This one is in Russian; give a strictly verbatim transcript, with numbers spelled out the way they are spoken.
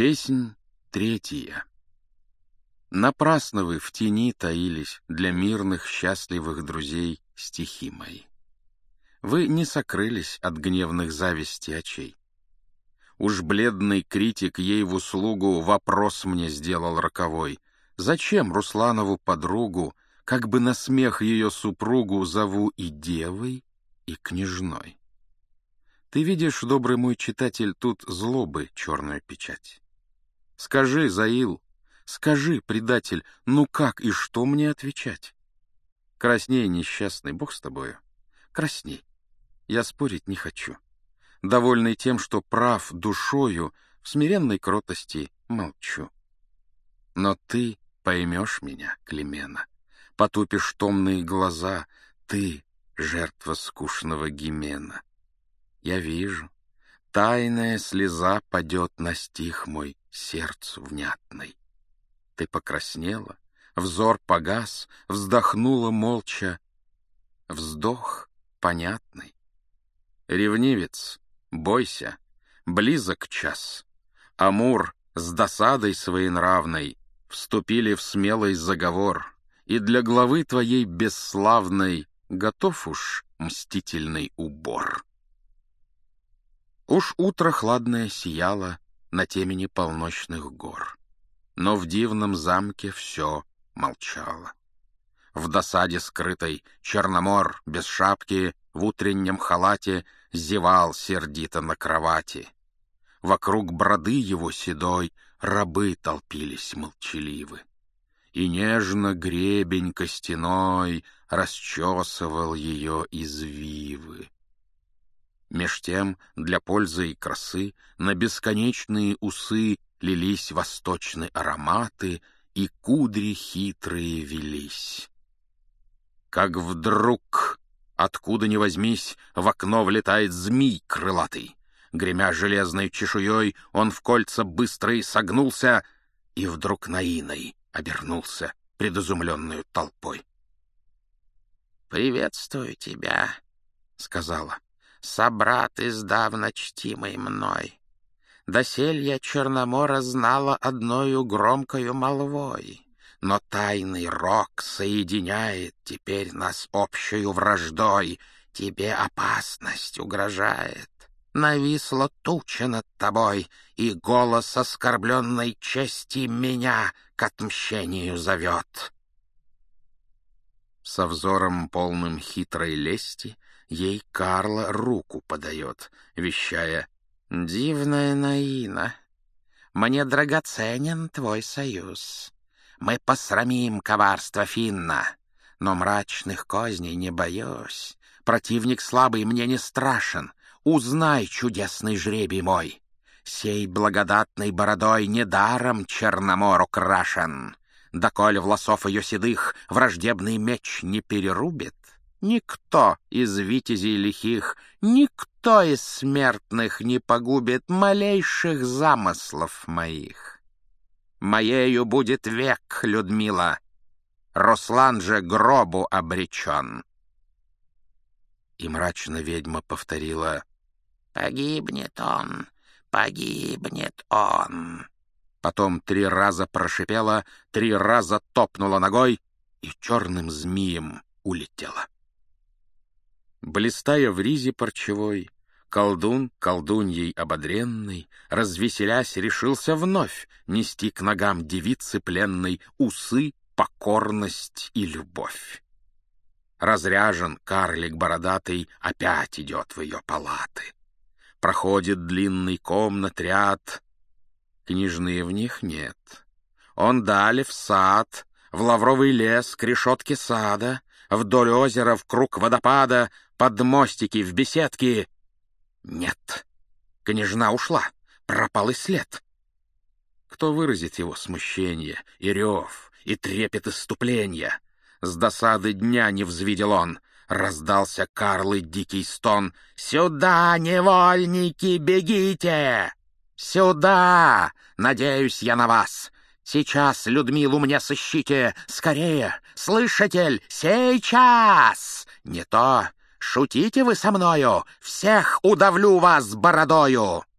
Песнь третья. Напрасно вы в тени таились для мирных, счастливых друзей стихи мои. Вы не сокрылись от гневных зависти очей. Уж бледный критик ей в услугу вопрос мне сделал роковой. Зачем Русланову подругу, как бы на смех ее супругу, зову и девой, и княжной? Ты видишь, добрый мой читатель, тут злобы черную печать. Скажи, Заил, скажи, предатель, ну как и что мне отвечать? Красней, несчастный, Бог с тобою, красней. Я спорить не хочу, довольный тем, что прав душою, в смиренной кротости молчу. Но ты поймешь меня, Климена, потупишь томные глаза, ты — жертва скучного гимена. Я вижу, тайная слеза падет на стих мой сердцу внятный. Ты покраснела, взор погас, вздохнула молча, вздох понятный. Ревнивец, бойся, близок час. Амур с досадой своенравной вступили в смелый заговор, и для главы твоей бесславной готов уж мстительный убор. Уж утро хладное сияло на темени полночных гор, но в дивном замке все молчало. В досаде скрытой Черномор без шапки в утреннем халате зевал сердито на кровати. Вокруг броды его седой рабы толпились молчаливы, и нежно гребень костяной расчесывал ее извивы. Меж тем, для пользы и красы, на бесконечные усы лились восточные ароматы, и кудри хитрые велись. Как вдруг, откуда ни возьмись, в окно влетает змей крылатый. Гремя железной чешуей, он в кольца быстрый согнулся и вдруг наиной обернулся пред изумленную толпой. «Приветствую тебя», — сказала, — «собрат издавна чтимый мной. Досель я Черномора знала одною громкою молвой. Но тайный рок соединяет теперь нас общую враждой. Тебе опасность угрожает. Нависла туча над тобой, и голос оскорбленной чести меня к отмщению зовет». Со взором полным хитрой лести ей Карла руку подает, вещая: «Дивная Наина, мне драгоценен твой союз. Мы посрамим коварство Финна, но мрачных козней не боюсь. Противник слабый мне не страшен. Узнай, чудесный жребий мой, сей благодатной бородой недаром Черномор украшен. Доколе власов ее седых враждебный меч не перерубит, никто из витязей лихих, никто из смертных не погубит малейших замыслов моих. Моею будет век, Людмила, Руслан же гробу обречен». И мрачно ведьма повторила: «Погибнет он, погибнет он». Потом три раза прошипела, три раза топнула ногой и черным змеем улетела. Блистая в ризе парчевой, колдун, колдуньей ободренный, развеселясь, решился вновь нести к ногам девицы пленной усы, покорность и любовь. Разряжен карлик бородатый опять идет в ее палаты. Проходит длинный комнат ряд, княжны в них нет. Он далее в сад, в лавровый лес, к решетке сада, вдоль озера, в круг водопада, под мостики, в беседки. Нет, княжна ушла, пропал и след. Кто выразит его смущение, и рев, и трепет исступления? С досады дня не взвидел он. Раздался Карлы дикий стон: «Сюда, невольники, бегите! Сюда! Надеюсь я на вас! Сейчас Людмилу мне сыщите! Скорее! Слышатель, сейчас! Не то шутите вы со мною, всех удавлю вас бородою!»